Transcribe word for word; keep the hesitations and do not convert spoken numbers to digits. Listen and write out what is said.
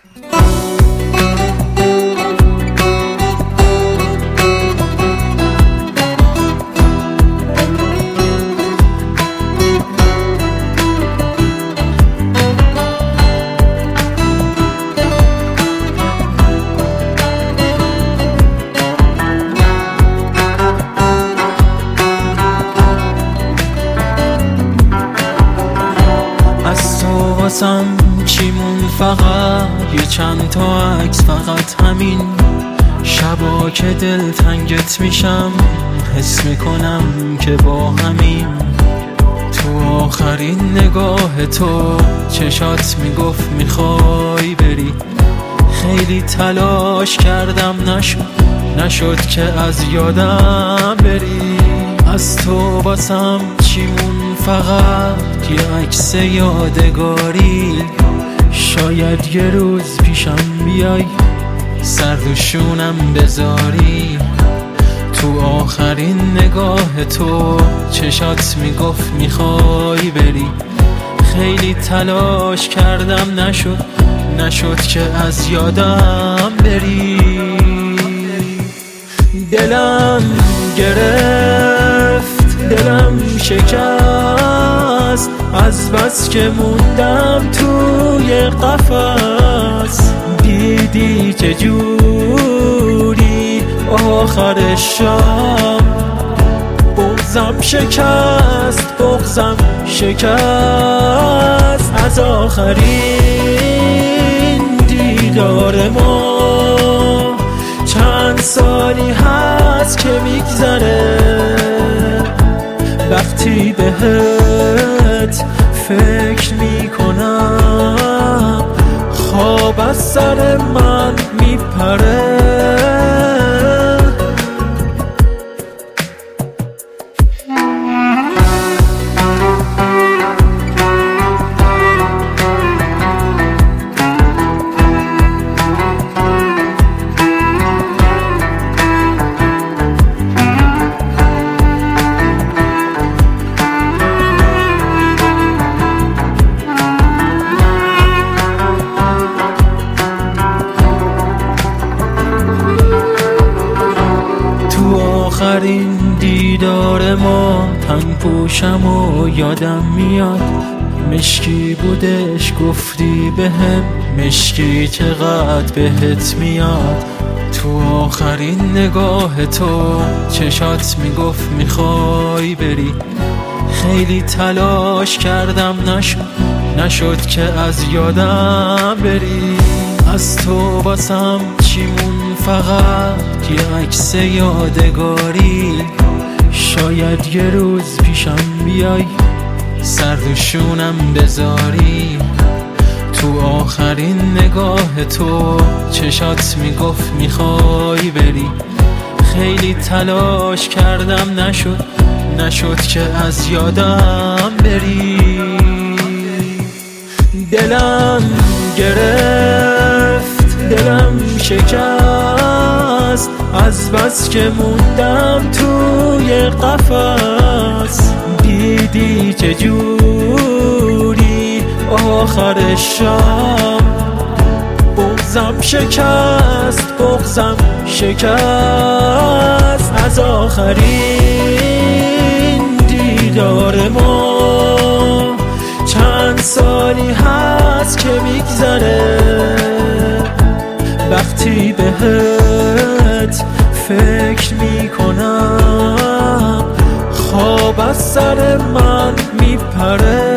واسم چیمون فقط یه چند تا عکس، فقط همین شبا که دل تنگت میشم حس میکنم که با همین. تو آخرین نگاه تو چشات میگفت میخوای بری، خیلی تلاش کردم نشد نشد که از یادم بری. از تو باسم چیمون فقط یه عکس یادگاری، شاید یه روز پیشم بیای سر دوشونم بذاری. تو آخرین نگاه تو چشات میگفت میخوای بری، خیلی تلاش کردم نشد نشد که از یادم بری. دلم گرفت دلم شکست، از بس که موندم توی قفس. دیدی چه جوری آخر شب بغضم شکست بغضم شکست. از آخرین دیدار ما چند سالی هست که میگذره، وقتی بهت فکر میکنم خواب از سر من میپره. آخرین دیدار ما تن پوشم و یادم میاد، مشکی بودش گفتی بهم مشکی چقدر بهت میاد. تو آخرین نگاه تو چشات میگفت میخوای بری، خیلی تلاش کردم نشد نشد که از یادم بری. از تو باسم چیمون فقط یه عکس یادگاری، شاید یه روز پیشم بیای سر دوشونم بذاری. تو آخرین نگاه تو چشات میگفت میخوای بری، خیلی تلاش کردم نشد نشد که از یادم بری. دلم گرفت دلم شکست، از بس که موندم توی قفس. دیدی چه جوری آخر شب بغضم شکست بغضم شکست. از آخرین دیدار ما چند سالی هست که میگذره، وقتی بهت فکر میکنم خواب از سر من میپره.